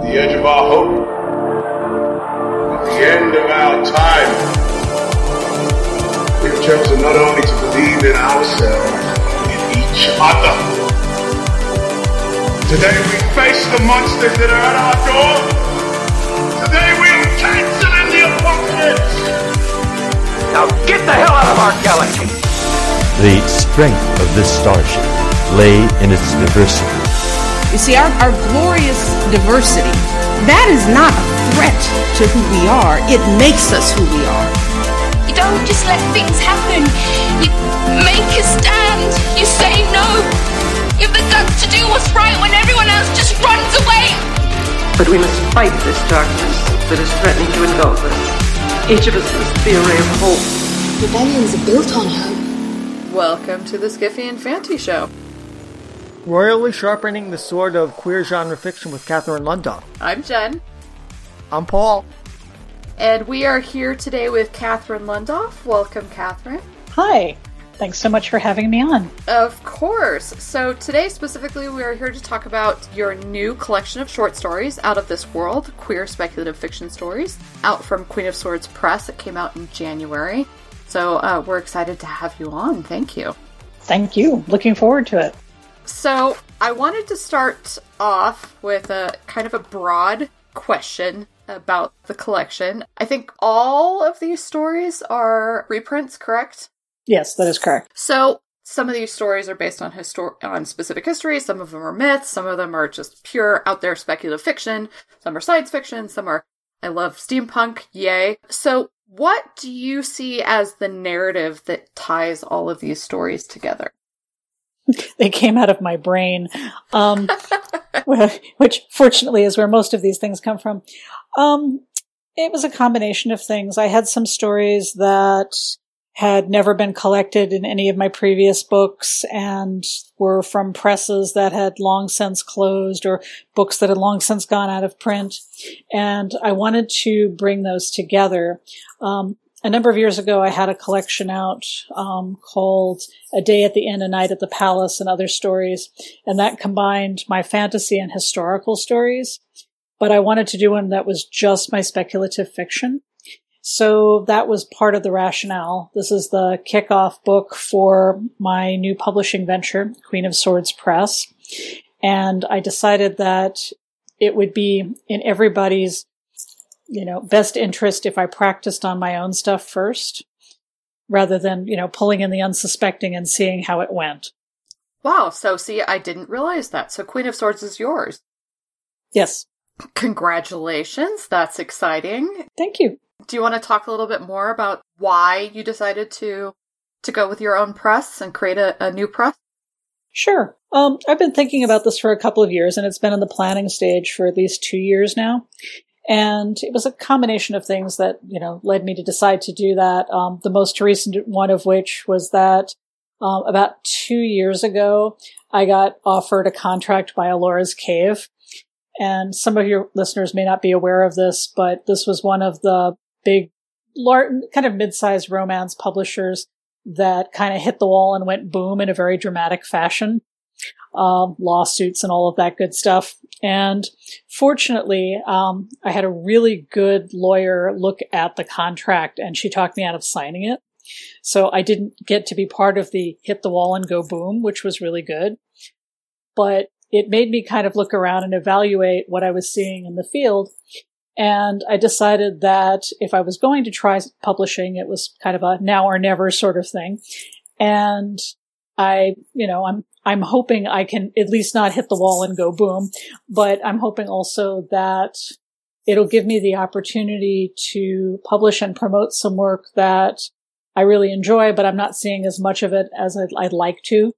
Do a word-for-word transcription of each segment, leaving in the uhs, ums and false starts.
the edge of our hope, at the end of our time. We've chosen not only to believe in ourselves, but in each other. Today we face the monsters that are at our door. Today we are canceling the apocalypse. Now get the hell out of our galaxy. The strength of this starship lay in its diversity. You see, our, our glorious diversity, that is not a threat to who we are. It makes us who we are. You don't just let things happen. You make a stand. You say no. You have the guts to do what's right when everyone else just runs away. But we must fight this darkness that is threatening to engulf us. Each of us must be a ray of hope. Rebellions are built on hope. Welcome to the Skiffy and Fanty Show. Royally sharpening the sword of queer genre fiction with Catherine Lundoff. I'm Jen. I'm Paul. And we are here today with Catherine Lundoff. Welcome, Catherine. Hi. Thanks so much for having me on. Of course. So today specifically we are here to talk about your new collection of short stories, Out of This World, queer speculative fiction stories, out from Queen of Swords Press. It came out in January. So uh, we're excited to have you on. Thank you. Thank you. Looking forward to it. So I wanted to start off with a kind of a broad question about the collection. I think all of these stories are reprints, correct? Yes, that is correct. So some of these stories are based on histor- on specific histories. Some of them are myths. Some of them are just pure out there speculative fiction. Some are science fiction. Some are, I love steampunk. Yay. So what do you see as the narrative that ties all of these stories together? They came out of my brain, um, which fortunately is where most of these things come from. Um, it was a combination of things. I had some stories that had never been collected in any of my previous books and were from presses that had long since closed or books that had long since gone out of print. And I wanted to bring those together. Um, a number of years ago, I had a collection out um, called A Day at the Inn, A Night at the Palace, and Other Stories. And that combined my fantasy and historical stories. But I wanted to do one that was just my speculative fiction. So that was part of the rationale. This is the kickoff book for my new publishing venture, Queen of Swords Press. And I decided that it would be in everybody's, you know, best interest if I practiced on my own stuff first, rather than, you know, pulling in the unsuspecting and seeing how it went. Wow. So see, I didn't realize that. So Queen of Swords is yours. Yes. Congratulations. That's exciting. Thank you. Do you want to talk a little bit more about why you decided to to go with your own press and create a, a new press? Sure. Um, I've been thinking about this for a couple of years, and it's been in the planning stage for at least two years now. And it was a combination of things that, you know, led me to decide to do that. Um, the most recent one of which was that um, about two years ago, I got offered a contract by Alora's Cave. And some of your listeners may not be aware of this, but this was one of the big, large, kind of mid-sized romance publishers that kind of hit the wall and went boom in a very dramatic fashion. Um, lawsuits and all of that good stuff. And fortunately, um, I had a really good lawyer look at the contract, and she talked me out of signing it. So I didn't get to be part of the hit the wall and go boom, which was really good. But it made me kind of look around and evaluate what I was seeing in the field. And I decided that if I was going to try publishing, it was kind of a now or never sort of thing. And I, you know, I'm, I'm hoping I can at least not hit the wall and go boom, but I'm hoping also that it'll give me the opportunity to publish and promote some work that I really enjoy, but I'm not seeing as much of it as I'd, I'd like to.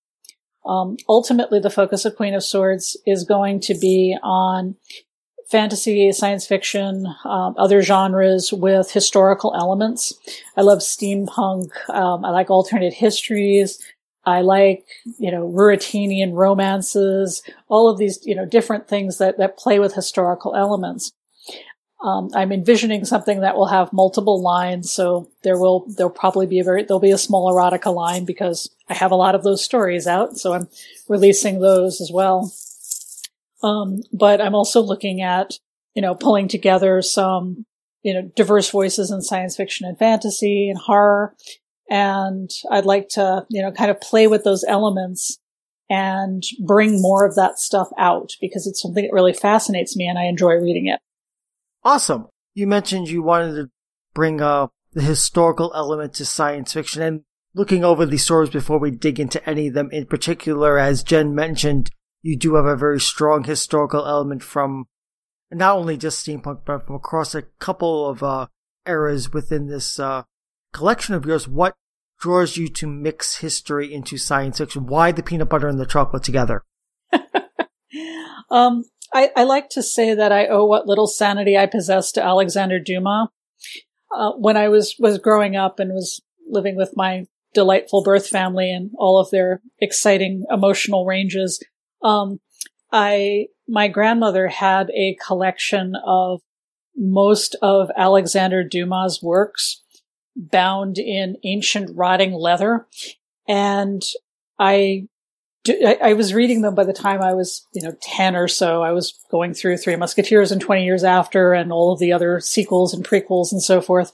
Um, ultimately, the focus of Queen of Swords is going to be on fantasy, science fiction, um, other genres with historical elements. I love steampunk. Um, I like alternate histories. I like, you know, Ruritanian romances, all of these, you know, different things that, that play with historical elements. Um, I'm envisioning something that will have multiple lines, so there will, there'll probably be a very, there'll be a small erotica line because I have a lot of those stories out, so I'm releasing those as well. Um, but I'm also looking at, you know, pulling together some, you know, diverse voices in science fiction and fantasy and horror. And I'd like to, you know, kind of play with those elements and bring more of that stuff out because it's something that really fascinates me and I enjoy reading it. Awesome. You mentioned you wanted to bring uh, the historical element to science fiction, and looking over these stories before we dig into any of them in particular, as Jen mentioned, you do have a very strong historical element from not only just steampunk, but from across a couple of uh, eras within this uh, collection of yours. What draws you to mix history into science fiction? Why the peanut butter and the chocolate together? um, I, I like to say that I owe what little sanity I possess to Alexander Dumas. Uh, when I was, was growing up and was living with my delightful birth family and all of their exciting emotional ranges, um, I, my grandmother had a collection of most of Alexander Dumas' works bound in ancient rotting leather. And I, I was reading them by the time I was, you know, ten or so. I was going through Three Musketeers and twenty Years After and all of the other sequels and prequels and so forth.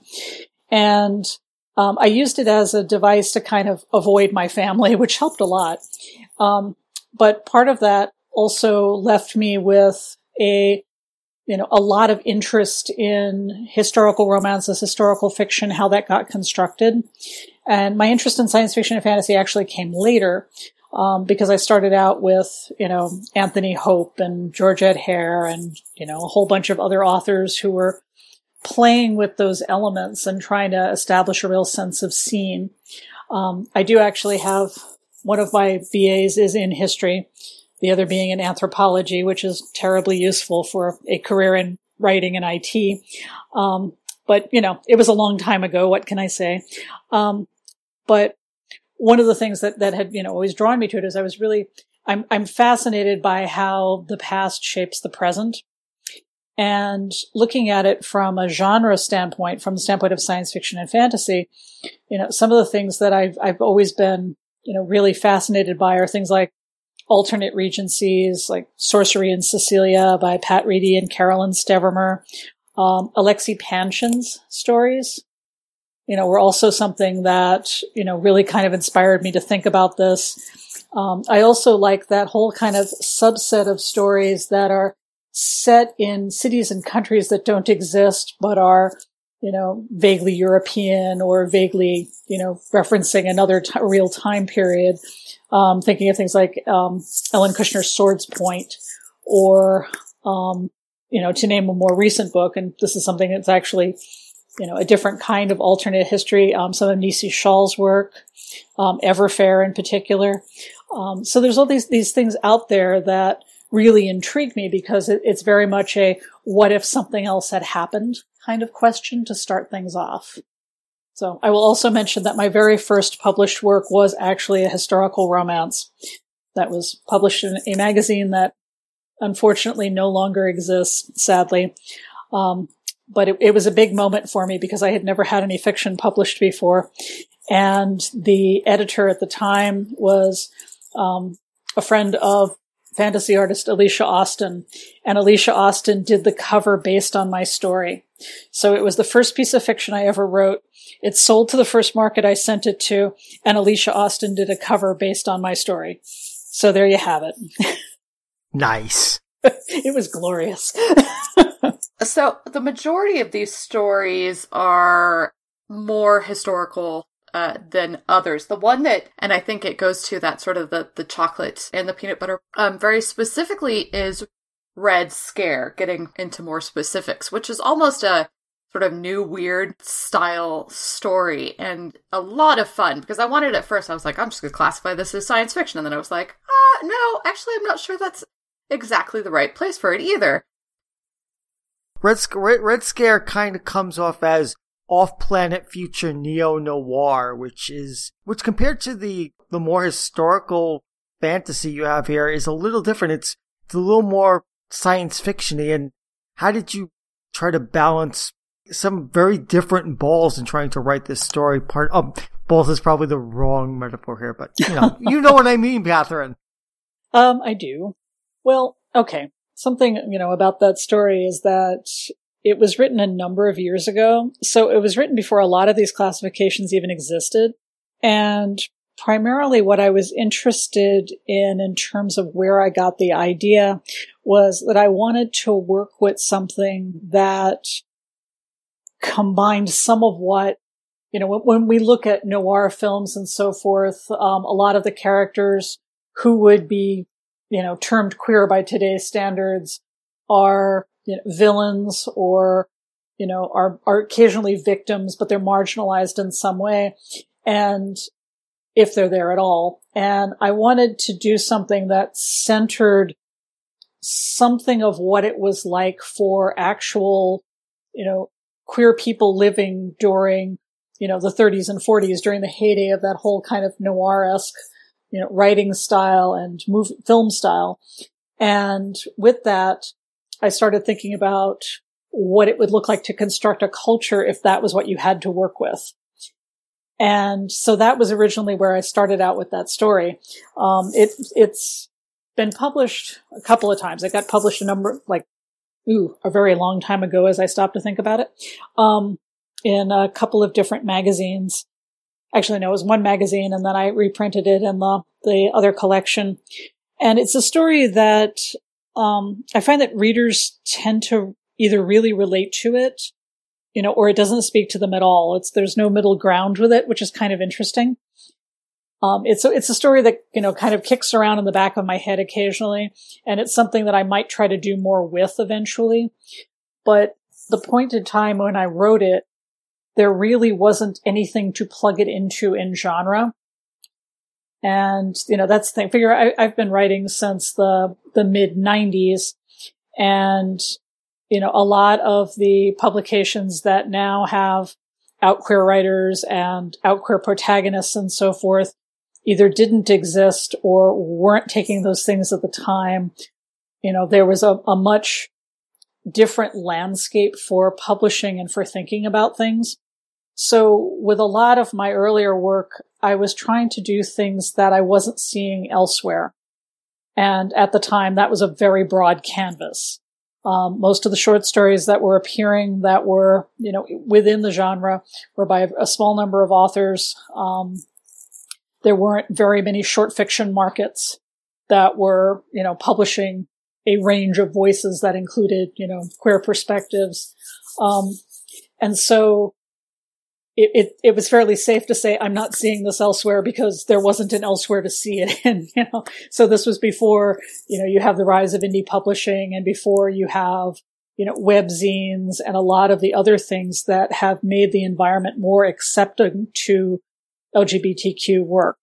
And um, I used it as a device to kind of avoid my family, which helped a lot. Um, but part of that also left me with a, you know, a lot of interest in historical romances, historical fiction, how that got constructed. And my interest in science fiction and fantasy actually came later, um, because I started out with, you know, Anthony Hope and Georgette Hare and, you know, a whole bunch of other authors who were playing with those elements and trying to establish a real sense of scene. Um, I do actually have one of my B As is in history, the other being in anthropology, which is terribly useful for a career in writing and I T. Um, but, you know, it was a long time ago. What can I say? Um, but one of the things that, that had, you know, always drawn me to it is I was really, I'm, I'm fascinated by how the past shapes the present. And looking at it from a genre standpoint, from the standpoint of science fiction and fantasy, you know, some of the things that I've, I've always been, you know, really fascinated by are things like alternate regencies, like Sorcery in Sicilia by Pat Reedy and Carolyn Stevermer. Um, Alexei Panshin's stories, you know, were also something that, you know, really kind of inspired me to think about this. Um, I also like that whole kind of subset of stories that are set in cities and countries that don't exist, but are, you know, vaguely European or vaguely, you know, referencing another t- real time period. Um, thinking of things like, um, Ellen Kushner's Swords Point, or, um, you know, to name a more recent book, and this is something that's actually, you know, a different kind of alternate history, um, some of Nisi Schall's work, um, Everfair in particular. Um, so there's all these, these things out there that really intrigue me because it, it's very much a what if something else had happened kind of question to start things off. So I will also mention that my very first published work was actually a historical romance that was published in a magazine that unfortunately no longer exists, sadly. Um, but it, it was a big moment for me because I had never had any fiction published before. And the editor at the time was um, a friend of fantasy artist Alicia Austin, and Alicia Austin did the cover based on my story. So it was the first piece of fiction I ever wrote. It sold to the first market I sent it to, and Alicia Austin did a cover based on my story. So there you have it. Nice. It was glorious. So the majority of these stories are more historical Uh, than others. The one that, and I think it goes to that sort of the, the chocolate and the peanut butter, um, very specifically is Red Scare, getting into more specifics, which is almost a sort of new weird style story and a lot of fun because I wanted at first, I was like, I'm just going to classify this as science fiction. And then I was like, uh, no, actually, I'm not sure that's exactly the right place for it either. Red, Red, Red Scare kind of comes off as off-planet future neo-noir, which is, which compared to the, the more historical fantasy you have here is a little different. It's, it's a little more science fiction-y. And how did you try to balance some very different balls in trying to write this story? Part, oh, balls is probably the wrong metaphor here, but you know, you know what I mean, Catherine. Um, I do. Well, Okay. Something, you know, about that story is that it was written a number of years ago. So it was written before a lot of these classifications even existed. And primarily what I was interested in, in terms of where I got the idea, was that I wanted to work with something that combined some of what, you know, when we look at noir films and so forth, um, a lot of the characters who would be, you know, termed queer by today's standards are, you know, villains or, you know, are, are occasionally victims, but they're marginalized in some way. And if they're there at all. And I wanted to do something that centered something of what it was like for actual, you know, queer people living during, you know, the thirties and forties, during the heyday of that whole kind of noir-esque, you know, writing style and movie, film style. And with that, I started thinking about what it would look like to construct a culture if that was what you had to work with. And so that was originally where I started out with that story. Um, it, it's been published a couple of times. It got published a number, like, ooh, a very long time ago as I stopped to think about it, um, in a couple of different magazines. Actually, no, it was one magazine, and then I reprinted it in the, the other collection. And it's a story that um, I find that readers tend to either really relate to it, you know, or it doesn't speak to them at all. It's, there's no middle ground with it, which is kind of interesting. Um, it's, it's a story that, you know, kind of kicks around in the back of my head occasionally, and it's something that I might try to do more with eventually. But the point in time when I wrote it, there really wasn't anything to plug it into in genre. And, you know, that's the thing. Figure I, I've been writing since the, the mid nineties, and, you know, a lot of the publications that now have out queer writers and out queer protagonists and so forth either didn't exist or weren't taking those things at the time. You know, there was a, a much different landscape for publishing and for thinking about things. So with a lot of my earlier work, I was trying to do things that I wasn't seeing elsewhere. And at the time, that was a very broad canvas. Um, most of the short stories that were appearing that were, you know, within the genre were by a small number of authors. Um, there weren't very many short fiction markets that were, you know, publishing a range of voices that included, you know, queer perspectives. Um, and so It, it, it was fairly safe to say I'm not seeing this elsewhere because there wasn't an elsewhere to see it in, you know. So this was before, you know, you have the rise of indie publishing and before you have, you know, webzines and a lot of the other things that have made the environment more accepting to L G B T Q work.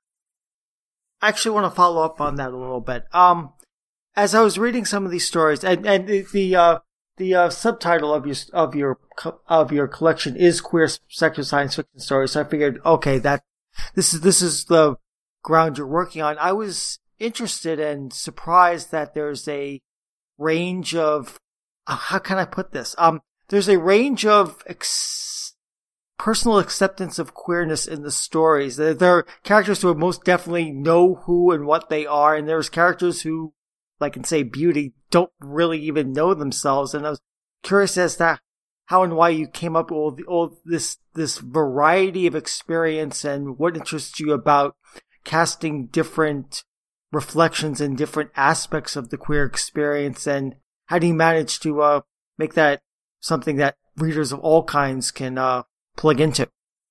I actually want to follow up on that a little bit. Um, as I was reading some of these stories, and, and the, the uh, The uh, subtitle of your of your of your collection is queer secular science fiction stories. So I figured, okay, that this is this is the ground you're working on. I was interested and surprised that there's a range of uh, how can I put this? Um, there's a range of ex- personal acceptance of queerness in the stories. There, there are characters who most definitely know who and what they are, and there's characters who, like in say Beauty, don't really even know themselves. And I was curious as to how and why you came up with all, the, all this this variety of experience and what interests you about casting different reflections and different aspects of the queer experience, and how do you manage to uh, make that something that readers of all kinds can uh, plug into?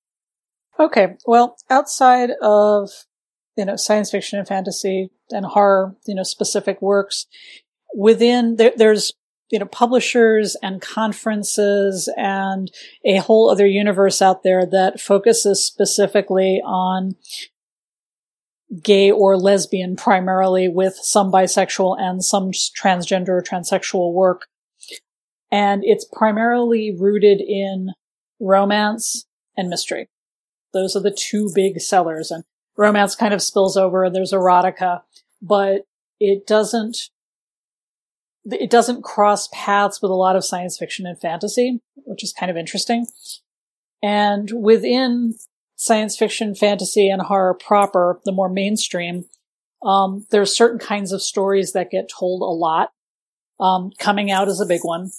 Okay, well, outside of, you know, science fiction and fantasy and horror, you know, specific works, within there, there's, you know, publishers and conferences and a whole other universe out there that focuses specifically on gay or lesbian primarily, with some bisexual and some transgender or transsexual work. And it's primarily rooted in romance and mystery. Those are the two big sellers. And romance kind of spills over, and there's erotica, but it doesn't It doesn't cross paths with a lot of science fiction and fantasy, which is kind of interesting. And within science fiction, fantasy, and horror proper, the more mainstream, um, there's certain kinds of stories that get told a lot Um, coming out is a big one.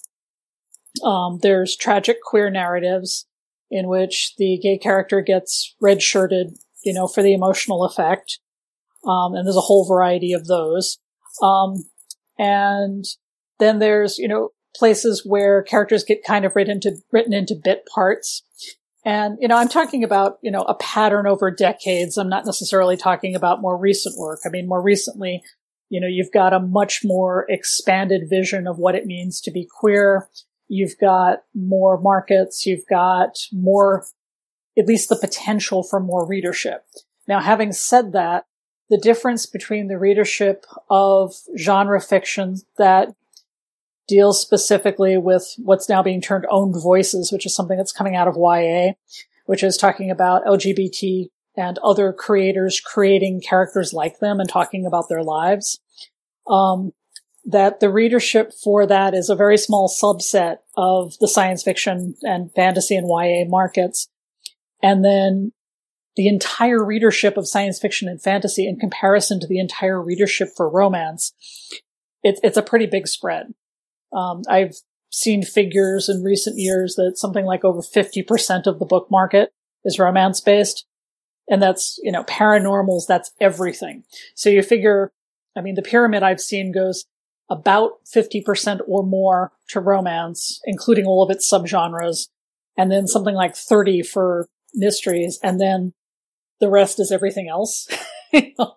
Um, there's tragic queer narratives in which the gay character gets red-shirted, you know, for the emotional effect. Um, and there's a whole variety of those. Um, and then there's, you know, places where characters get kind of written into, written into bit parts. And, you know, I'm talking about, you know, a pattern over decades. I'm not necessarily talking about more recent work. I mean, more recently, you know, you've got a much more expanded vision of what it means to be queer. You've got more markets. You've got more, at least the potential for more readership. Now, having said that, the difference between the readership of genre fiction that deals specifically with what's now being termed owned voices, which is something that's coming out of Y A, which is talking about L G B T and other creators creating characters like them and talking about their lives. Um, that the readership for that is a very small subset of the science fiction and fantasy and Y A markets. And then the entire readership of science fiction and fantasy in comparison to the entire readership for romance, it, it's a pretty big spread. Um, I've seen figures in recent years that something like over fifty percent of the book market is romance-based. And that's, you know, paranormals, that's everything. So you figure, I mean, the pyramid I've seen goes about fifty percent or more to romance, including all of its subgenres, and then something like thirty for mysteries, and then the rest is everything else. You know?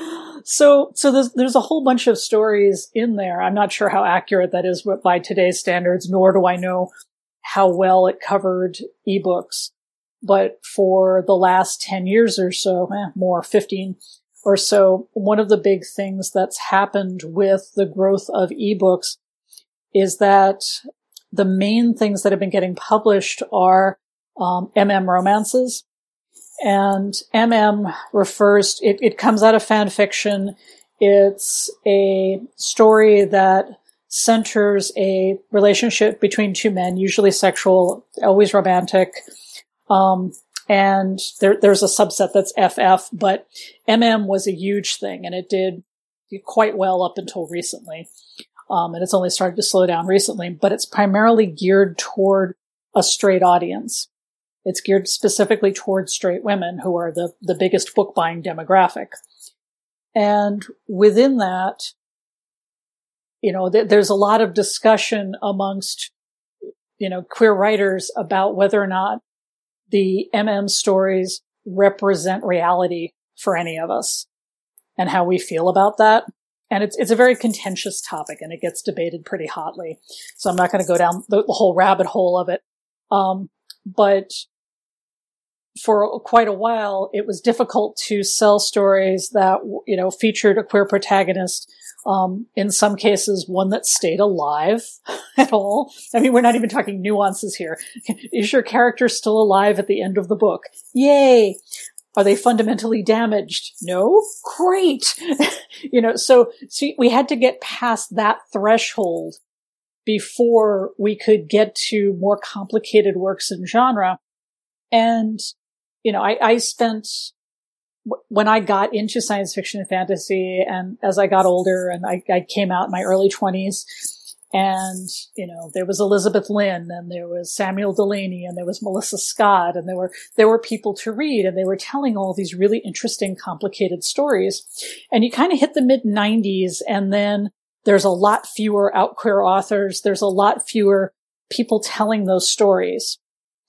So, so there's, there's a whole bunch of stories in there. I'm not sure how accurate that is by today's standards, nor do I know how well it covered ebooks. But for the last ten years or so, eh, more, fifteen or so, one of the big things that's happened with the growth of ebooks is that the main things that have been getting published are um, M M romances. And M M refers, it, it comes out of fan fiction. It's a story that centers a relationship between two men, usually sexual, always romantic. Um, and there, there's a subset that's F F, but M M was a huge thing, and it did quite well up until recently. Um, and it's only started to slow down recently, but it's primarily geared toward a straight audience. It's geared specifically towards straight women, who are the, the biggest book buying demographic. And within that, you know, th- there's a lot of discussion amongst, you know, queer writers about whether or not the M M stories represent reality for any of us and how we feel about that. And it's, it's a very contentious topic, and it gets debated pretty hotly. So I'm not going to go down the, the whole rabbit hole of it. Um, but for quite a while, it was difficult to sell stories that, you know, featured a queer protagonist. Um, in some cases, one that stayed alive at all. I mean, we're not even talking nuances here. Is your character still alive at the end of the book? Yay! Are they fundamentally damaged? No? Great! You know, so, so we had to get past that threshold before we could get to more complicated works in genre. And, you know, I, I spent, when I got into science fiction and fantasy, and as I got older, and I, I came out in my early twenties, and, you know, there was Elizabeth Lynn, and there was Samuel Delaney, and there was Melissa Scott, and there were, there were people to read, and they were telling all these really interesting, complicated stories. And you kind of hit the mid nineties, and then there's a lot fewer out queer authors. There's a lot fewer people telling those stories.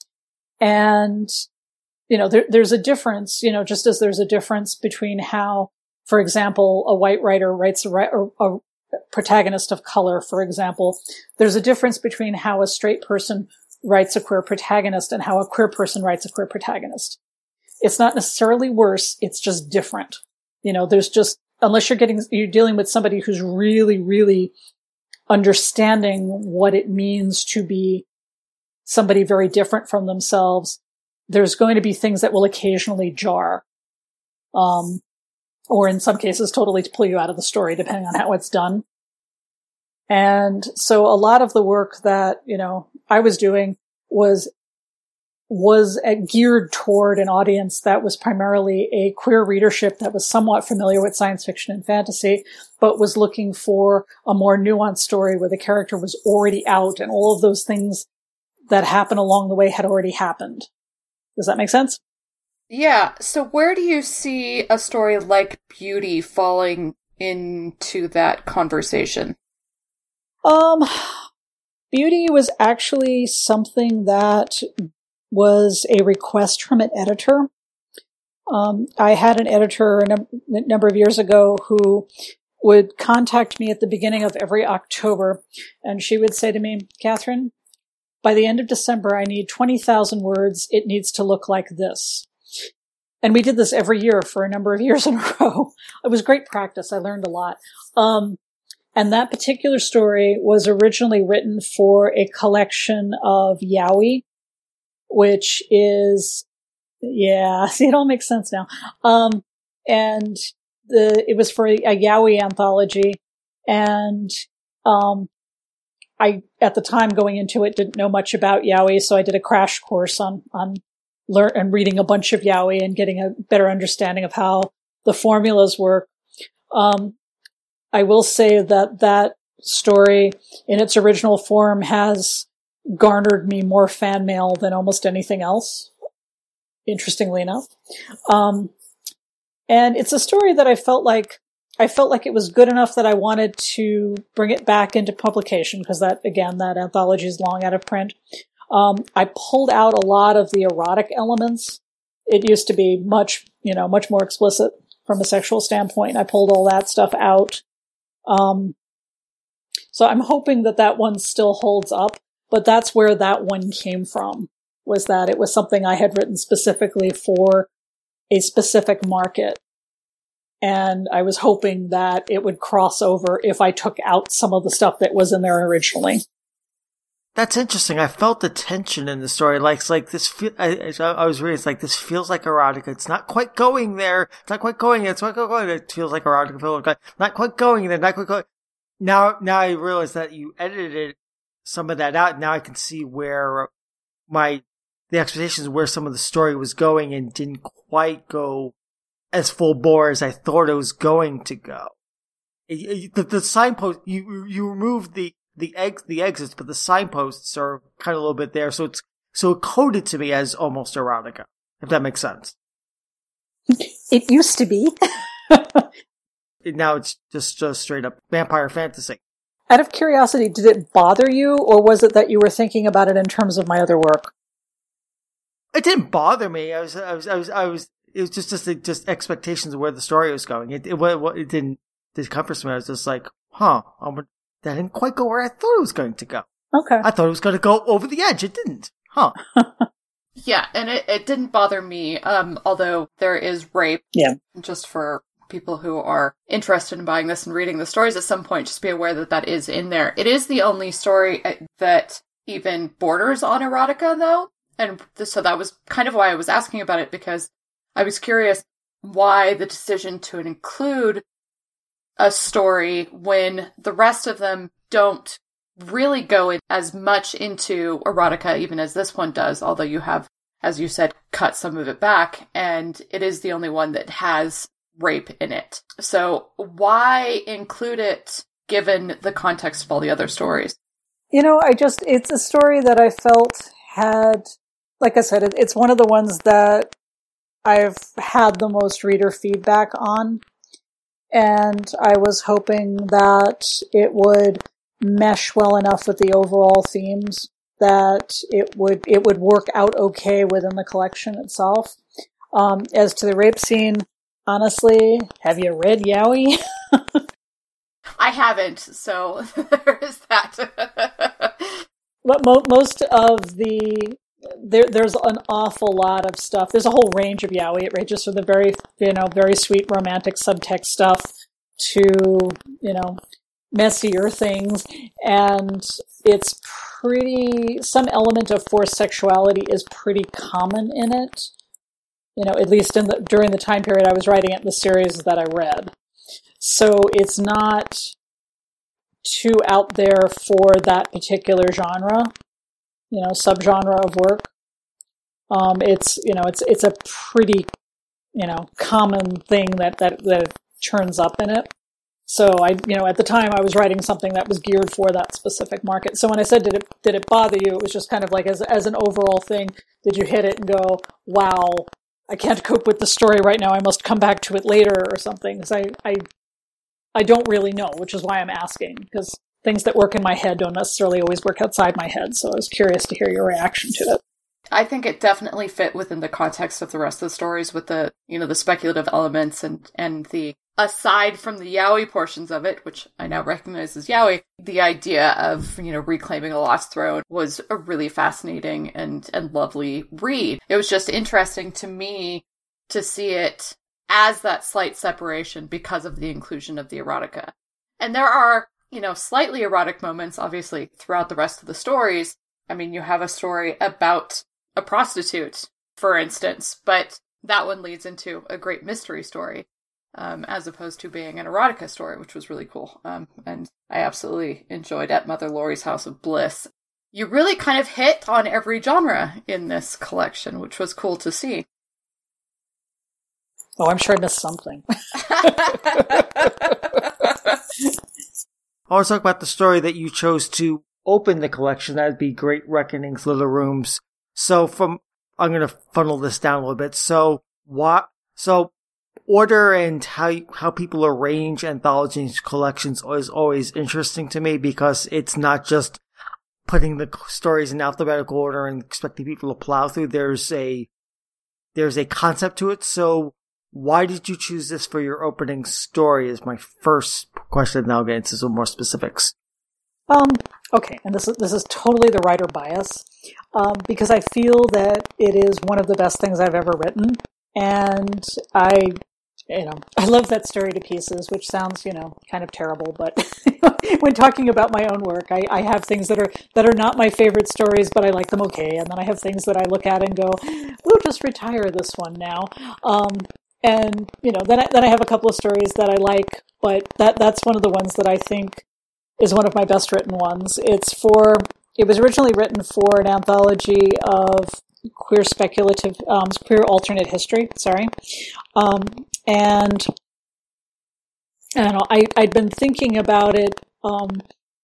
And, you know, there, there's a difference, you know, just as there's a difference between how, for example, a white writer writes a, or a protagonist of color, for example, there's a difference between how a straight person writes a queer protagonist and how a queer person writes a queer protagonist. It's not necessarily worse. It's just different. You know, there's just, unless you're getting, you're dealing with somebody who's really, really understanding what it means to be somebody very different from themselves, there's going to be things that will occasionally jar. Um, or in some cases totally pull you out of the story, depending on how it's done. And so a lot of the work that, you know, I was doing was was uh, geared toward an audience that was primarily a queer readership that was somewhat familiar with science fiction and fantasy, but was looking for a more nuanced story where the character was already out and all of those things that happened along the way had already happened. Does that make sense? Yeah. So where do you see a story like Beauty falling into that conversation? Um, Beauty was actually something that was a request from an editor. Um, I had an editor a, num- a number of years ago who would contact me at the beginning of every October, and she would say to me, Catherine, by the end of December, I need twenty thousand words. It needs to look like this. And we did this every year for a number of years in a row. It was great practice. I learned a lot. Um, and that particular story was originally written for a collection of yaoi, which is, yeah, see, it all makes sense now. Um, and the, it was for a, a yaoi anthology. And, um, I, at the time going into it, didn't know much about yaoi. So I did a crash course on, on learn and reading a bunch of yaoi and getting a better understanding of how the formulas work. Um, I will say that that story in its original form has garnered me more fan mail than almost anything else, interestingly enough. Um, and it's a story that I felt like, I felt like it was good enough that I wanted to bring it back into publication, because that, again, that anthology is long out of print. Um, I pulled out a lot of the erotic elements. It used to be much, you know, much more explicit from a sexual standpoint. I pulled all that stuff out. Um, so I'm hoping that that one still holds up. But that's where that one came from, was that it was something I had written specifically for a specific market. And I was hoping that it would cross over if I took out some of the stuff that was in there originally. That's interesting. I felt the tension in the story. Like, it's like this, feel, I, I, I was reading, it's like, this feels like erotica. It's not quite going there. It's not quite going there. It's not quite going there. It feels like erotica. It feels like, not quite going there. Not quite going. Now, now I realize that you edited some of that out. Now I can see where my, the expectations where some of the story was going and didn't quite go as full bore as I thought it was going to go. The, the signpost, you, you removed the, the egg, the exits, but the signposts are kind of a little bit there. So it's, so it coded to me as almost erotica, if that makes sense. It used to be. Now it's just, just straight up vampire fantasy. Out of curiosity, did it bother you, or was it that you were thinking about it in terms of my other work? It didn't bother me. I was, I was, I was, I was, it was just, just, just expectations of where the story was going. It, it, it, it didn't discomfort me. I was just like, huh, that didn't quite go where I thought it was going to go. Okay. I thought it was going to go over the edge. It didn't. Huh. Yeah, and it, it didn't bother me, um, although there is rape. Yeah. Just for people who are interested in buying this and reading the stories at some point, just be aware that that is in there. It is the only story that even borders on erotica, though. And so that was kind of why I was asking about it, because I was curious why the decision to include a story when the rest of them don't really go in as much into erotica, even as this one does, although you have, as you said, cut some of it back, and it is the only one that has rape in it. So why include it given the context of all the other stories? You know, I just, it's a story that I felt had, like I said, it, it's one of the ones that I've had the most reader feedback on. And I was hoping that it would mesh well enough with the overall themes that it would, it would work out okay within the collection itself. Um, as to the rape scene, honestly, have you read yaoi? I haven't, so there is that. But mo- most of the there, there's an awful lot of stuff. There's a whole range of yaoi. It ranges from the very, you know, very sweet romantic subtext stuff to, you know, messier things, and it's pretty. Some element of forced sexuality is pretty common in it. You know, at least in the during the time period I was writing it, in the series that I read. So it's not too out there for that particular genre, you know, subgenre of work. Um, it's, you know, it's, it's a pretty, you know, common thing that, that, that turns up in it. So I, you know, at the time I was writing something that was geared for that specific market. So when I said, did it, did it bother you? It was just kind of like as, as an overall thing, did you hit it and go, wow, I can't cope with the story right now. I must come back to it later or something. Because I, I, I don't really know, which is why I'm asking, because things that work in my head don't necessarily always work outside my head. So I was curious to hear your reaction to it. I think it definitely fit within the context of the rest of the stories with the, you know, the speculative elements and, and the, aside from the yaoi portions of it, which I now recognize as yaoi, the idea of, you know, reclaiming a lost throne was a really fascinating and, and lovely read. It was just interesting to me to see it as that slight separation because of the inclusion of the erotica. And there are, you know, slightly erotic moments, obviously, throughout the rest of the stories. I mean, you have a story about a prostitute, for instance, but that one leads into a great mystery story, um, as opposed to being an erotica story, which was really cool. Um, and I absolutely enjoyed At Mother Laurie's House of Bliss. You really kind of hit on every genre in this collection, which was cool to see. Oh, I'm sure I missed something. I want to talk about the story that you chose to open the collection. That'd be Great Reckonings, Little Rooms. So from, I'm going to funnel this down a little bit. So what, so order and how, how people arrange anthologies collections is always interesting to me because it's not just putting the stories in alphabetical order and expecting people to plow through. There's a, there's a concept to it. So why did you choose this for your opening story is my first question. Now I'll get into some more specifics. Um, okay. And this is, this is totally the writer bias. Um, because I feel that it is one of the best things I've ever written. And I, you know, I love that story to pieces, which sounds, you know, kind of terrible, but when talking about my own work, I, I have things that are, that are not my favorite stories, but I like them okay. And then I have things that I look at and go, we'll just retire this one now. Um, and, you know, then I, then I have a couple of stories that I like, but that, that's one of the ones that I think is one of my best written ones. It's for, It was originally written for an anthology of queer speculative, um, queer alternate history, sorry. Um, and, I don't know, I, I'd been thinking about it. Um,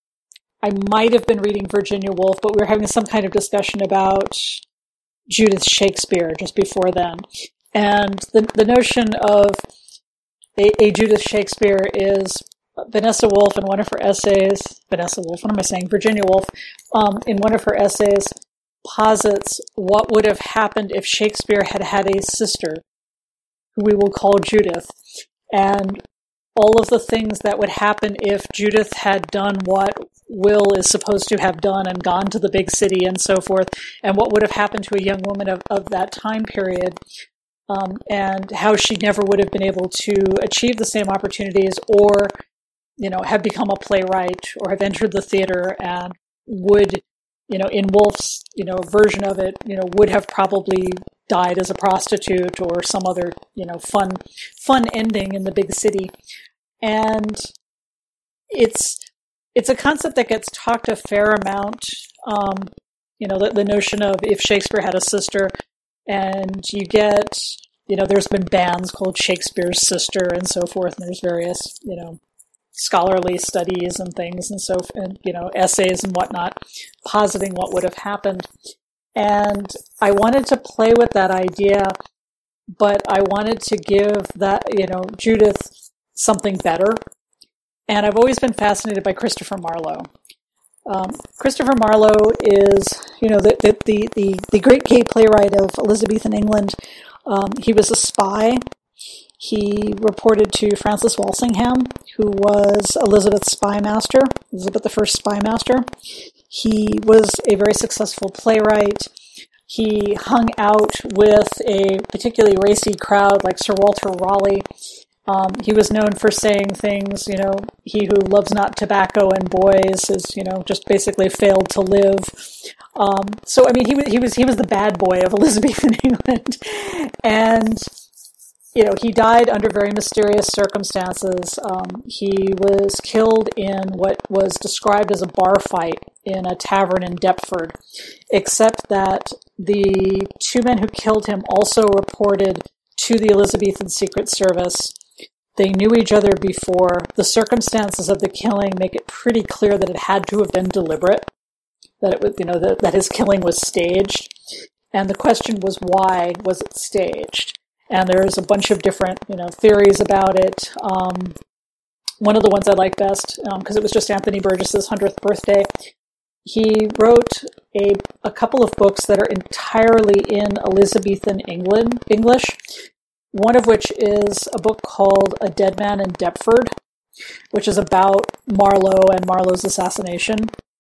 I might have been reading Virginia Woolf, but we were having some kind of discussion about Judith Shakespeare just before then. And the, the notion of a, a Judith Shakespeare is Vanessa Woolf in one of her essays, Vanessa Woolf, what am I saying? Virginia Woolf, um, in one of her essays posits what would have happened if Shakespeare had had a sister, who we will call Judith, and all of the things that would happen if Judith had done what Will is supposed to have done and gone to the big city and so forth, and what would have happened to a young woman of, of that time period, um, and how she never would have been able to achieve the same opportunities or you know, have become a playwright or have entered the theater and would, you know, in Woolf's, you know, version of it, you know, would have probably died as a prostitute or some other, you know, fun, fun ending in the big city. And it's, it's a concept that gets talked a fair amount. Um, you know, the, the notion of if Shakespeare had a sister, and you get, you know, there's been bands called Shakespeare's Sister and so forth, and there's various, you know, scholarly studies and things and so, and, you know, essays and whatnot, positing what would have happened. And I wanted to play with that idea, but I wanted to give that, you know, Judith something better. And I've always been fascinated by Christopher Marlowe. Um, Christopher Marlowe is, you know, the, the, the, the, the great gay playwright of Elizabethan England. Um, he was a spy. He reported to Francis Walsingham, who was Elizabeth's spy master, Elizabeth the First spy master. He was a very successful playwright. He hung out with a particularly racy crowd like Sir Walter Raleigh. Um, he was known for saying things, you know, he who loves not tobacco and boys is, you know, just basically failed to live. Um, so, I mean, he was, he was, he was the bad boy of Elizabethan England. And you know, he died under very mysterious circumstances. Um, he was killed in what was described as a bar fight in a tavern in Deptford, except that the two men who killed him also reported to the Elizabethan Secret Service. They knew each other before. The circumstances of the killing make it pretty clear that it had to have been deliberate, that it was, you know, that, that his killing was staged. And the question was, why was it staged? And there's a bunch of different, you know, theories about it. Um, one of the ones I like best, because um, it was just Anthony Burgess's hundredth birthday, he wrote a a couple of books that are entirely in Elizabethan England English. One of which is a book called A Dead Man in Deptford, which is about Marlowe and Marlowe's assassination.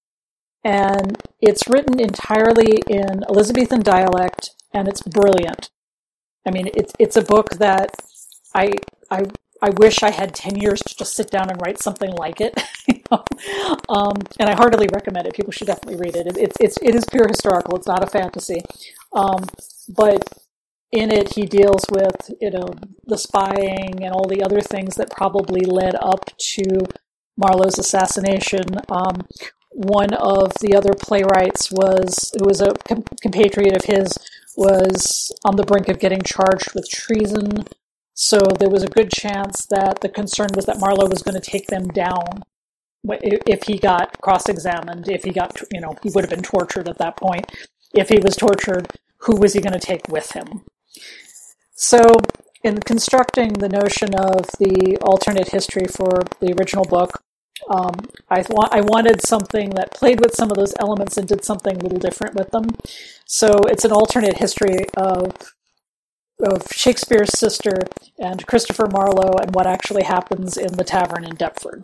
And it's written entirely in Elizabethan dialect, and it's brilliant. I mean, it's it's a book that I I I wish I had ten years to just sit down and write something like it. you know? um, and I heartily recommend it. People should definitely read it. it it's it's it is pure historical. It's not a fantasy, um, but in it he deals with, you know, the spying and all the other things that probably led up to Marlowe's assassination. Um, one of the other playwrights was who was a com- compatriot of his. was on the brink of getting charged with treason. So there was a good chance that the concern was that Marlowe was going to take them down if he got cross-examined, if he got, you know, he would have been tortured at that point. If he was tortured, who was he going to take with him? So in constructing the notion of the alternate history for the original book, Um, I, th- I wanted something that played with some of those elements and did something a little different with them. So it's an alternate history of of Shakespeare's sister and Christopher Marlowe and what actually happens in the tavern in Deptford.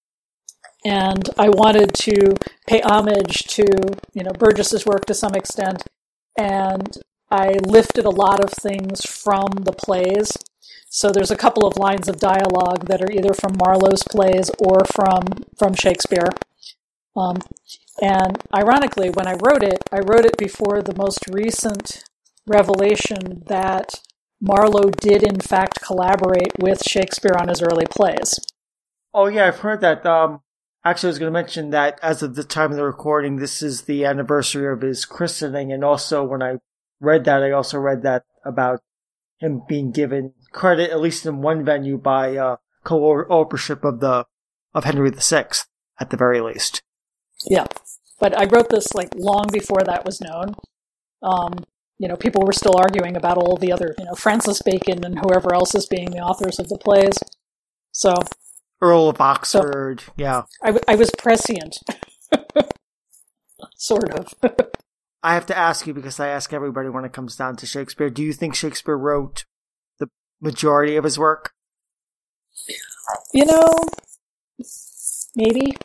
And I wanted to pay homage to, you know, Burgess's work to some extent, and I lifted a lot of things from the plays. So there's a couple of lines of dialogue that are either from Marlowe's plays or from from Shakespeare. Um, and ironically, when I wrote it, I wrote it before the most recent revelation that Marlowe did in fact collaborate with Shakespeare on his early plays. Oh yeah, I've heard that. Um, actually, I was going to mention that as of the time of the recording, this is the anniversary of his christening, and also when I read that, I also read that about him being given credit, at least in one venue, by uh, co-authorship of the of Henry the Sixth, at the very least. Yeah, but I wrote this like long before that was known. Um, you know, people were still arguing about all the other, you know, Francis Bacon and whoever else is being the authors of the plays. So, Earl of Oxford, so, yeah. I, w- I was prescient, sort of. I have to ask you, because I ask everybody when it comes down to Shakespeare, do you think Shakespeare wrote the majority of his work? You know, maybe.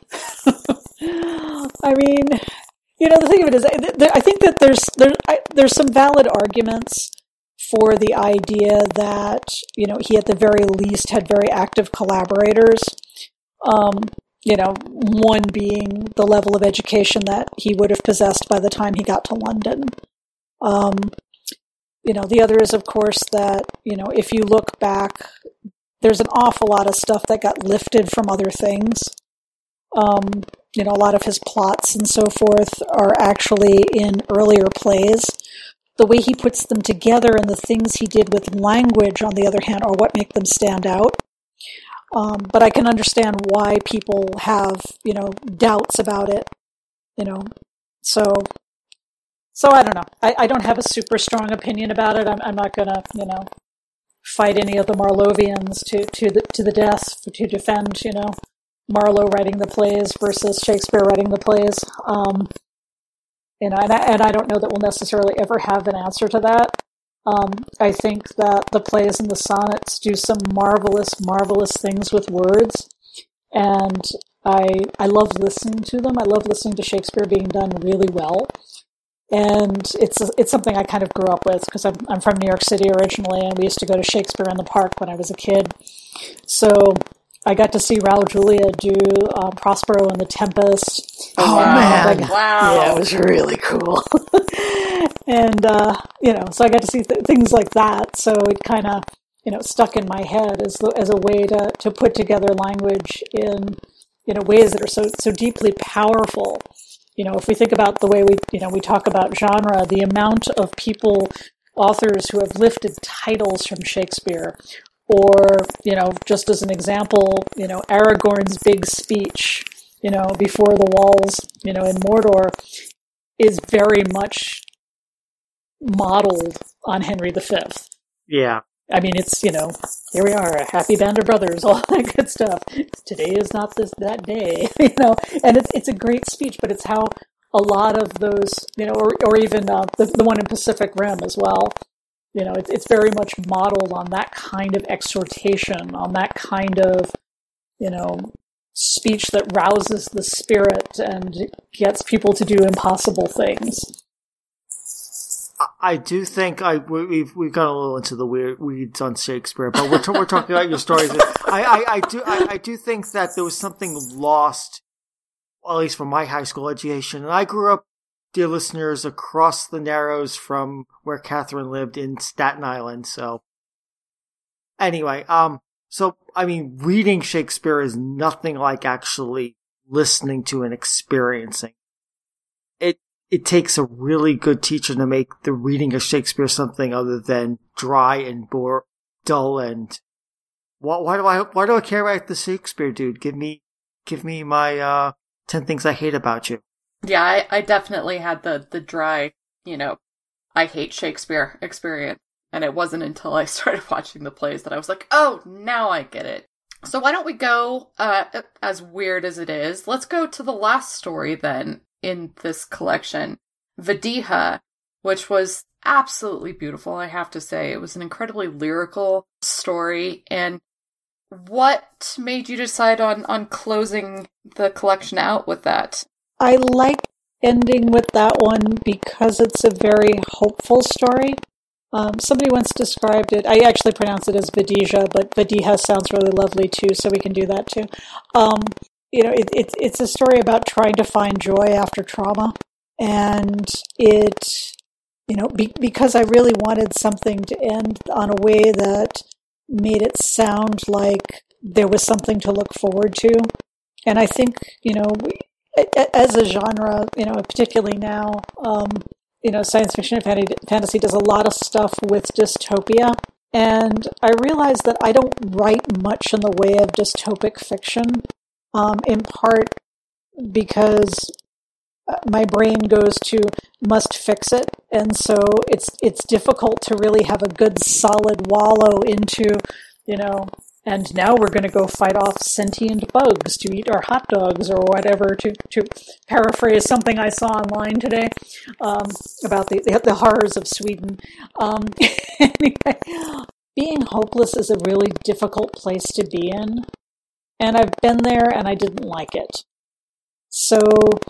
I mean, you know, the thing of it is, I think that there's there, there's some valid arguments for the idea that, you know, he at the very least had very active collaborators. Um, You know, one being the level of education that he would have possessed by the time he got to London. Um, you know, the other is, of course, that, you know, if you look back, there's an awful lot of stuff that got lifted from other things. Um, you know, a lot of his plots and so forth are actually in earlier plays. The way he puts them together and the things he did with language, on the other hand, are what make them stand out. Um, but I can understand why people have, you know, doubts about it, you know, so, so I don't know. I, I don't have a super strong opinion about it. I'm, I'm not gonna, you know, fight any of the Marlovians to, to the, to the death to defend, you know, Marlowe writing the plays versus Shakespeare writing the plays. Um, you know, and I, and I don't know that we'll necessarily ever have an answer to that. Um, I think that the plays and the sonnets do some marvelous, marvelous things with words, and I I love listening to them. I love listening to Shakespeare being done really well, and it's it's something I kind of grew up with, because I'm I'm from New York City originally, and we used to go to Shakespeare in the Park when I was a kid. So I got to see Raul Julia do uh, Prospero and the Tempest. Oh, and, man! like, Wow! Yeah, it was really cool. And, uh, you know, so I got to see th- things like that. So it kind of, you know, stuck in my head as the, as a way to, to put together language in, you know, ways that are so, so deeply powerful. You know, if we think about the way we, you know, we talk about genre, the amount of people, authors who have lifted titles from Shakespeare, or, you know, just as an example, you know, Aragorn's big speech, you know, before the walls, you know, in Mordor, is very much modeled on Henry the Fifth. Yeah. I mean, it's, you know, here we are, a happy band of brothers, all that good stuff. Today is not this that day, you know, and it's it's a great speech, but it's how a lot of those, you know, or or even uh, the the one in Pacific Rim as well. You know, it's it's very much modeled on that kind of exhortation, on that kind of, you know, speech that rouses the spirit and gets people to do impossible things. I do think I we've we've gone a little into the weird weeds on Shakespeare, but we're t- we're talking about your stories. I, I, I do I, I do think that there was something lost, at least from my high school education. And I grew up, dear listeners, across the Narrows from where Catherine lived in Staten Island. So anyway, um, so I mean, reading Shakespeare is nothing like actually listening to and experiencing it. It takes a really good teacher to make the reading of Shakespeare something other than dry and bore, dull and why, why do I why do I care about the Shakespeare dude? Give me give me my uh ten things I hate about you. Yeah, I, I definitely had the the dry, you know, I hate Shakespeare experience, and it wasn't until I started watching the plays that I was like, oh, now I get it. So why don't we go, uh, as weird as it is, let's go to the last story then in this collection, Videha, which was absolutely beautiful, I have to say. It was an incredibly lyrical story. And what made you decide on, on closing the collection out with that? I like ending with that one because it's a very hopeful story. Um, somebody once described it, I actually pronounce it as Vidija, but Videha sounds really lovely too, so we can do that too. Um, you know, it, it, it's a story about trying to find joy after trauma. And it, you know, be, because I really wanted something to end on a way that made it sound like there was something to look forward to. And I think, you know, we, as a genre, you know, particularly now, um, you know, science fiction and fantasy does a lot of stuff with dystopia. And I realized that I don't write much in the way of dystopic fiction, um, in part because my brain goes to must fix it. And so it's it's difficult to really have a good solid wallow into, you know, and now we're going to go fight off sentient bugs to eat our hot dogs or whatever, to, to paraphrase something I saw online today um, about the, the, the horrors of Sweden. Um, anyway, being hopeless is a really difficult place to be in. And I've been there and I didn't like it. So,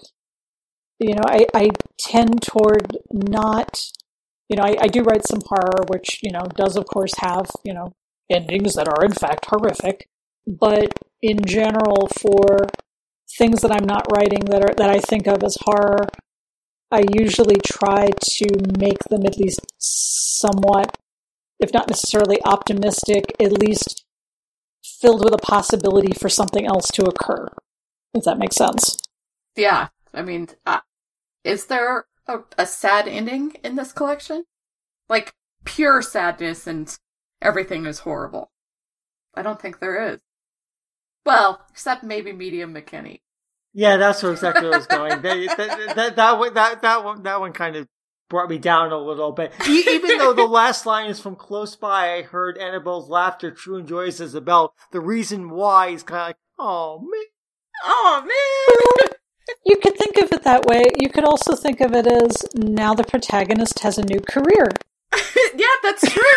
you know, I, I tend toward not, you know, I, I do write some horror, which, you know, does of course have, you know, endings that are in fact horrific, but in general, for things that I'm not writing that are that I think of as horror, I usually try to make them at least somewhat, if not necessarily optimistic, at least filled with a possibility for something else to occur, if that makes sense. Yeah, I mean, uh, is there a, a sad ending in this collection? Like, pure sadness and everything is horrible. I don't think there is. Well, except maybe Medium McKinney. Yeah, that's where exactly where I was going. They, that, that, that, one, that, that, one, that one kind of brought me down a little bit. E- even though the last line is from close by, I heard Annabelle's laughter, true and joyous as a bell. The reason why is kind of like, oh, man. Oh, man. You could think of it that way. You could also think of it as now the protagonist has a new career. Yeah, that's true.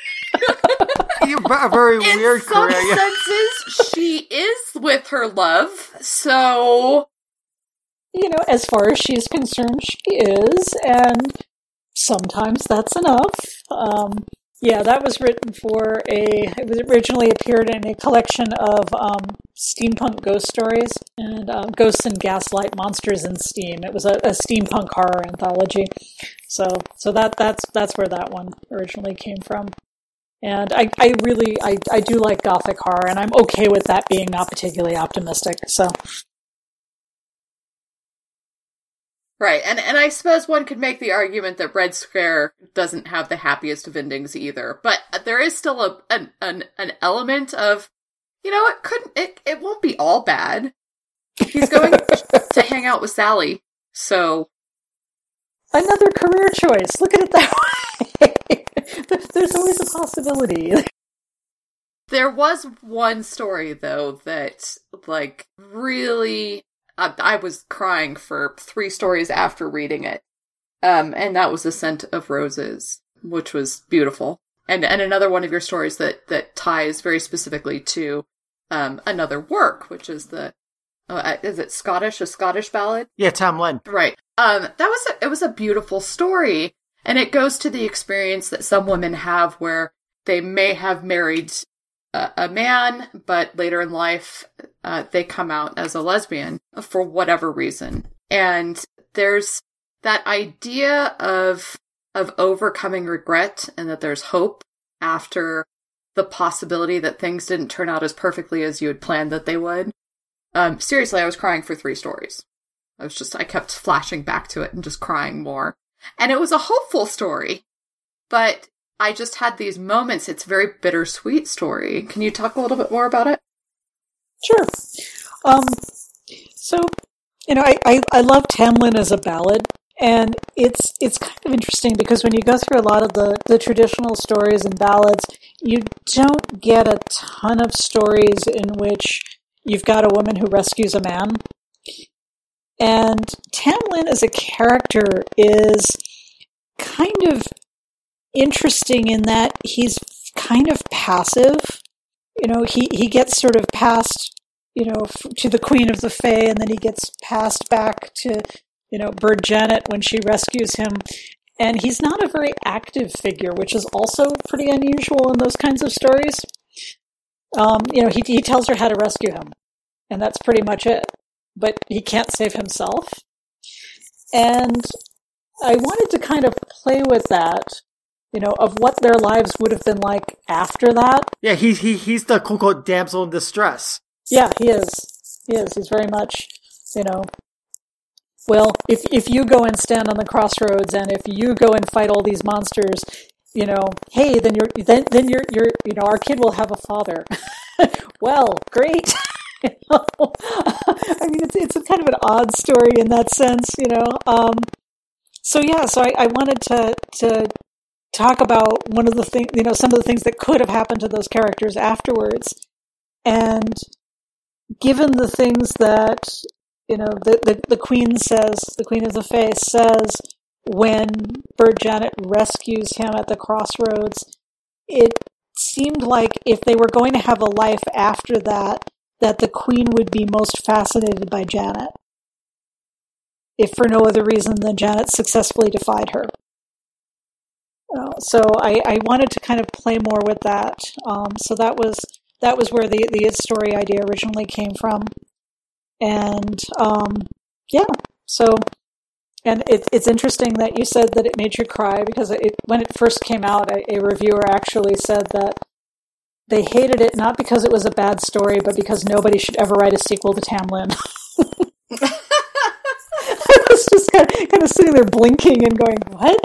A very weird In some career. senses, she is with her love, so... You know, as far as she's concerned, she is, and sometimes that's enough. Um, yeah, that was written for a... It was originally appeared in a collection of um, steampunk ghost stories, and uh, Ghosts and Gaslight, Monsters in Steam. It was a, a steampunk horror anthology. So so that that's that's where that one originally came from. And I, I really, I, I do like Gothic horror, and I'm okay with that being not particularly optimistic, so. Right, and and I suppose one could make the argument that Red Scare doesn't have the happiest of endings either, but there is still a an an, an element of, you know, it couldn't, it, it won't be all bad. He's going to hang out with Sally, so... Another career choice, look at it that way! There's always a possibility. There was one story, though, that, like, really... I, I was crying for three stories after reading it. Um, and that was The Scent of Roses, which was beautiful. And and another one of your stories that, that ties very specifically to um, another work, which is the, uh, is it Scottish, a Scottish ballad? Yeah, Tamlin. Right. Um, that was a, it was a beautiful story. And it goes to the experience that some women have where they may have married a, a man, but later in life, uh, they come out as a lesbian for whatever reason. And there's that idea of, of overcoming regret and that there's hope after the possibility that things didn't turn out as perfectly as you had planned that they would. Um, seriously, I was crying for three stories. I was just, I kept flashing back to it and just crying more. And it was a hopeful story, but I just had these moments. It's a very bittersweet story. Can you talk a little bit more about it? Sure. Um, so, you know, I, I, I love Tamlin as a ballad, and it's it's kind of interesting because when you go through a lot of the, the traditional stories and ballads, you don't get a ton of stories in which you've got a woman who rescues a man. And Tamlin as a character is kind of interesting in that he's kind of passive. You know, he, he gets sort of passed, you know, f- to the Queen of the Fae, and then he gets passed back to, you know, Bird Janet when she rescues him. And he's not a very active figure, which is also pretty unusual in those kinds of stories. Um, you know, he, he tells her how to rescue him, and that's pretty much it. But he can't save himself. And I wanted to kind of play with that, you know, of what their lives would have been like after that. Yeah, he, he, he's the quote-unquote damsel in distress. Yeah, he is. He is. He's very much, you know, well, if if you go and stand on the crossroads and if you go and fight all these monsters, you know, hey, then you're, then, then you're, you're, you know, our kid will have a father. Well, great. You know? I mean, it's it's a kind of an odd story in that sense, you know. Um, so yeah, so I, I wanted to to talk about one of the things, you know, some of the things that could have happened to those characters afterwards, and given the things that, you know, the the, the Queen says, the Queen of the Fae says when Bird Janet rescues him at the crossroads, it seemed like if they were going to have a life after that, that the Queen would be most fascinated by Janet, if for no other reason than Janet successfully defied her. Uh, so I, I wanted to kind of play more with that. Um, so that was that was where the, the story idea originally came from. And um, yeah, so and it, it's interesting that you said that it made you cry, because it, when it first came out, a, a reviewer actually said that they hated it not because it was a bad story, but because nobody should ever write a sequel to Tamlin. I was just kind of, kind of sitting there blinking and going, what?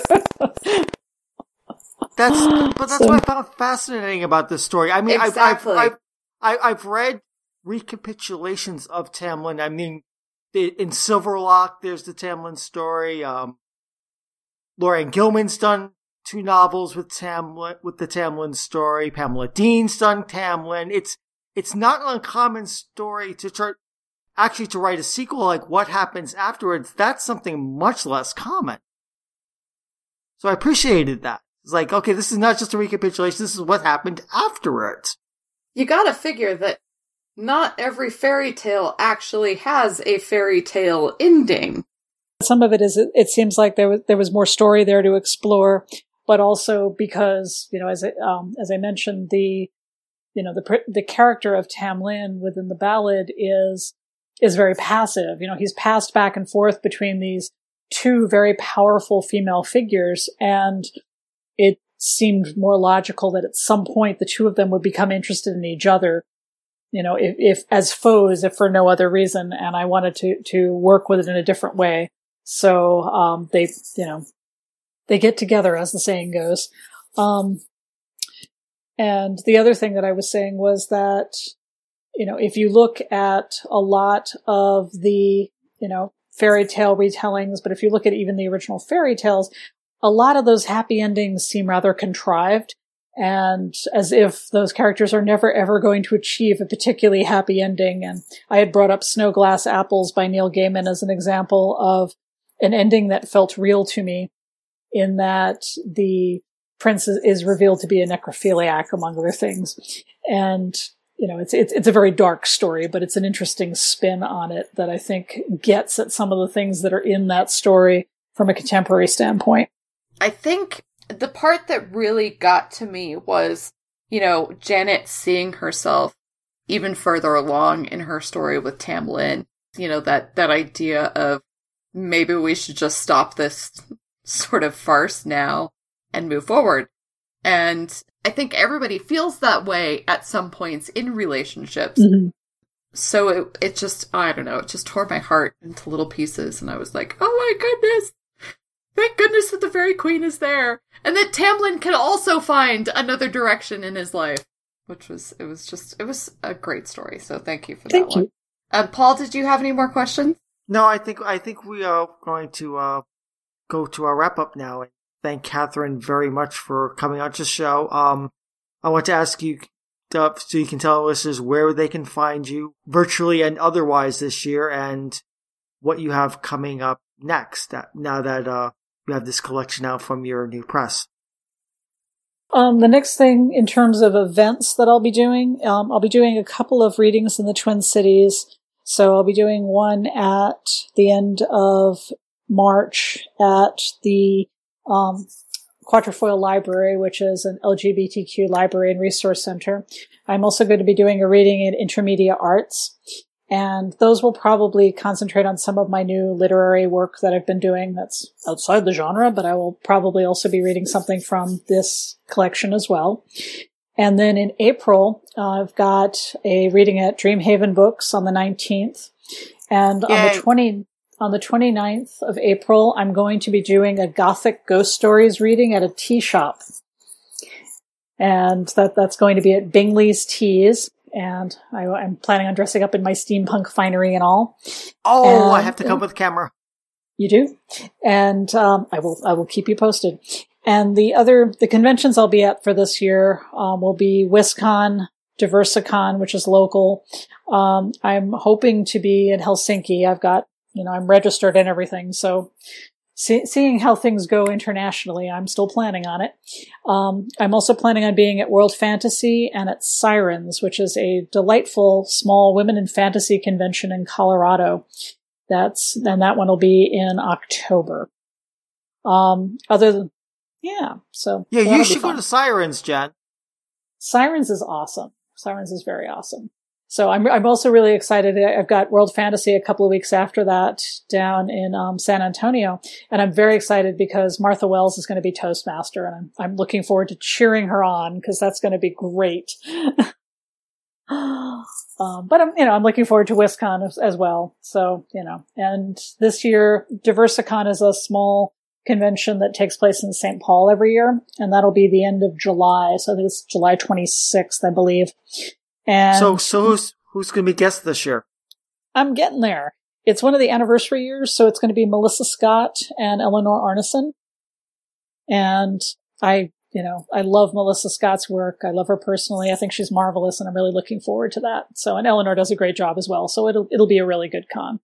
That's, but that's so, what I found fascinating about this story. I mean, exactly. I've, I've, I've, I've read recapitulations of Tamlin. I mean, in Silverlock, there's the Tamlin story. Um, Lorraine Gilman's done two novels with Tamlin, with the Tamlin story. Pamela Dean's done Tamlin. It's, it's not an uncommon story to try, actually to write a sequel, like what happens afterwards. That's something much less common. So I appreciated that. It's like, okay, this is not just a recapitulation. This is what happened afterwards. You gotta figure that not every fairy tale actually has a fairy tale ending. Some of it is, it seems like there was, there was more story there to explore. But also because, you know, as I, um, as I mentioned, the, you know, the the character of Tamlin within the ballad is is very passive. You know, he's passed back and forth between these two very powerful female figures, and it seemed more logical that at some point the two of them would become interested in each other, you know, if, if as foes, if for no other reason. And I wanted to, to work with it in a different way. So, um, they, you know, they get together, as the saying goes. Um, and the other thing that I was saying was that, you know, if you look at a lot of the, you know, fairy tale retellings, but if you look at even the original fairy tales, a lot of those happy endings seem rather contrived, and as if those characters are never ever going to achieve a particularly happy ending. And I had brought up Snow Glass Apples by Neil Gaiman as an example of an ending that felt real to me, in that the prince is revealed to be a necrophiliac, among other things. And, you know, it's, it's, it's a very dark story, but it's an interesting spin on it that I think gets at some of the things that are in that story from a contemporary standpoint. I think the part that really got to me was, you know, Janet seeing herself even further along in her story with Tamlin. You know, that, that idea of maybe we should just stop this sort of farce now and move forward. And I think everybody feels that way at some points in relationships. Mm-hmm. So it, it just, I don't know, it just tore my heart into little pieces. And I was like, oh my goodness. Thank goodness that the Fairy Queen is there, and that Tamlin can also find another direction in his life, which was, it was just, it was a great story. So thank you for thank that you. one. Um, Paul, did you have any more questions? No, I think, I think we are going to, uh, go to our wrap up now, and thank Catherine very much for coming on to the show. Um, I want to ask you, uh, so you can tell our listeners where they can find you virtually and otherwise this year, and what you have coming up next, that, now that, uh, you have this collection out from your new press. Um, the next thing in terms of events that I'll be doing, um, I'll be doing a couple of readings in the Twin Cities. So I'll be doing one at the end of March at the um, Quatrefoil Library, which is an L G B T Q library and resource center. I'm also going to be doing a reading in Intermedia Arts. And those will probably concentrate on some of my new literary work that I've been doing that's outside the genre, but I will probably also be reading something from this collection as well. And then in April, uh, I've got a reading at Dreamhaven Books on the nineteenth. And Yay. on the twenty, on the twenty-ninth of April, I'm going to be doing a Gothic Ghost Stories reading at a tea shop. And that, that's going to be at Bingley's Teas. And I, I'm planning on dressing up in my steampunk finery and all. Oh, and, I have to come uh, with camera. You do? And um, I will I will keep you posted. And the other, the conventions I'll be at for this year um, will be WisCon, Diversicon, which is local. Um, I'm hoping to be in Helsinki. I've got, you know, I'm registered and everything. So see, seeing how things go internationally, I'm still planning on it. Um, I'm also planning on being at World Fantasy and at Sirens, which is a delightful small women in fantasy convention in Colorado. That's, and that one will be in October. Um, other than, yeah, so. Yeah, you should go to Sirens, Jen. Sirens is awesome. Sirens is very awesome. So I'm I'm also really excited. I've got World Fantasy a couple of weeks after that down in um, San Antonio, and I'm very excited because Martha Wells is going to be Toastmaster, and I'm I'm looking forward to cheering her on because that's going to be great. um, but I'm you know I'm looking forward to WisCon as, as well. So you know, and this year Diversicon is a small convention that takes place in Saint Paul every year, and that'll be the end of July. So I think it's July twenty-sixth, I believe. And so, so who's, who's going to be guest this year? I'm getting there. It's one of the anniversary years, so it's going to be Melissa Scott and Eleanor Arneson. And I, you know, I love Melissa Scott's work. I love her personally. I think she's marvelous, and I'm really looking forward to that. So, and Eleanor does a great job as well. So it'll, it'll be a really good con.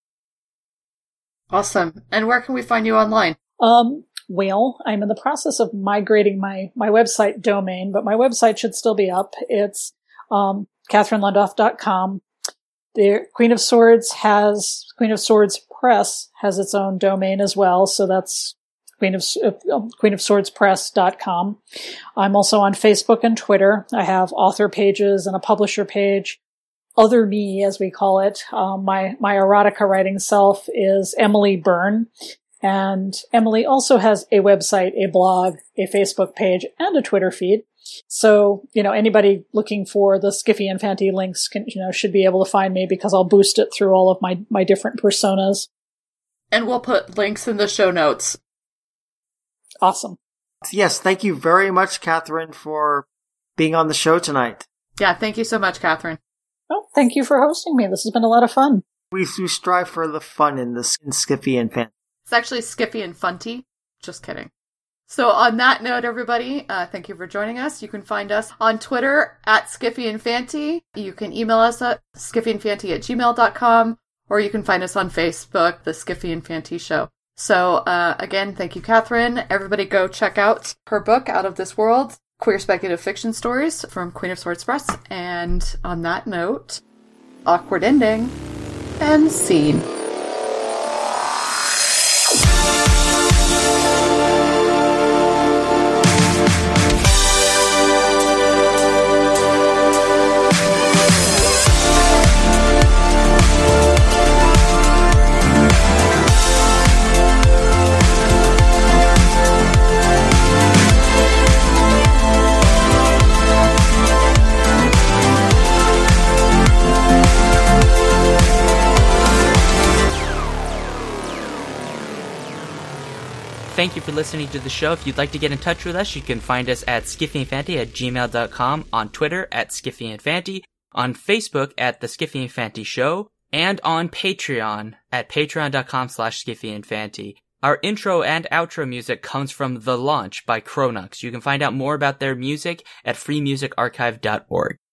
Awesome. And where can we find you online? Um, well, I'm in the process of migrating my, my website domain, but my website should still be up. It's Um, Catherine Lundoff dot com. The Queen of Swords has, Queen of Swords Press has its own domain as well. So that's Queen of, uh, Queen of Swords Press dot com. I'm also on Facebook and Twitter. I have author pages and a publisher page. Other Me, as we call it. Um, my, my erotica writing self is Emily Byrne. And Emily also has a website, a blog, a Facebook page, and a Twitter feed. So, you know, anybody looking for the Skiffy and Fanty links can, you know, should be able to find me because I'll boost it through all of my, my different personas. And we'll put links in the show notes. Awesome. Yes, thank you very much, Catherine, for being on the show tonight. Yeah, thank you so much, Catherine. Oh, thank you for hosting me. This has been a lot of fun. We, we strive for the fun in this in Skiffy and Fanty. It's actually Skiffy and Funty. Just kidding. So on that note, everybody, uh, thank you for joining us. You can find us on Twitter at Skiffy and Fanty. You can email us at skiffyandfanty at gmail dot com, or you can find us on Facebook, The Skiffy and Fanty Show. So uh, again, thank you, Catherine. Everybody go check out her book, Out of This World, Queer Speculative Fiction Stories from Queen of Swords Press. And on that note, awkward ending and scene. Thank you for listening to the show. If you'd like to get in touch with us, you can find us at skiffyandfanty at gmail dot com, on Twitter at skiffyandfanty, on Facebook at The Skiffy and Fanty Show, and on Patreon at patreon dot com slash skiffyandfanty. Our intro and outro music comes from The Launch by Chronux. You can find out more about their music at free music archive dot org.